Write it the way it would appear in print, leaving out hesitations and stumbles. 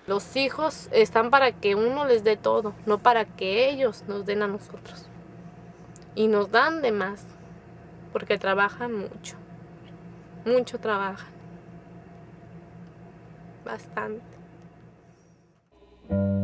Los hijos están para que uno les dé todo, no para que ellos nos den a nosotros. Y nos dan de más, porque trabajan mucho. Mucho trabajan. Bastante.